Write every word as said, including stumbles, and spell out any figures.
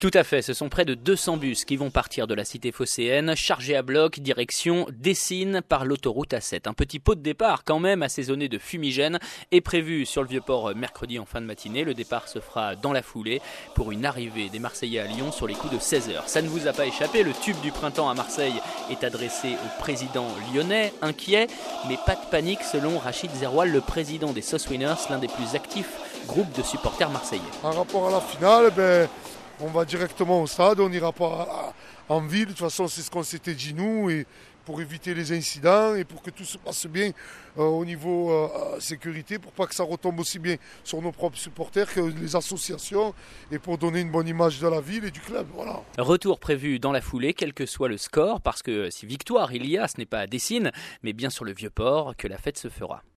Tout à fait, ce sont près de deux cents bus qui vont partir de la cité phocéenne, chargés à bloc, direction Dessines par l'autoroute A sept. Un petit pot de départ quand même assaisonné de fumigène est prévu sur le Vieux-Port mercredi en fin de matinée. Le départ se fera dans la foulée pour une arrivée des Marseillais à Lyon sur les coups de seize heures. Ça ne vous a pas échappé, le tube du printemps à Marseille est adressé au président lyonnais, inquiet, mais pas de panique selon Rachid Zeroual, le président des Sauce Winners, l'un des plus actifs groupes de supporters marseillais. En rapport à la finale, ben... on va directement au stade, on n'ira pas en ville. De toute façon, c'est ce qu'on s'était dit nous, et pour éviter les incidents et pour que tout se passe bien euh, au niveau euh, sécurité, pour pas que ça retombe aussi bien sur nos propres supporters que les associations, et pour donner une bonne image de la ville et du club. Voilà. Retour prévu dans la foulée, quel que soit le score, parce que si victoire il y a, ce n'est pas à Dessines, mais bien sur le Vieux-Port que la fête se fera.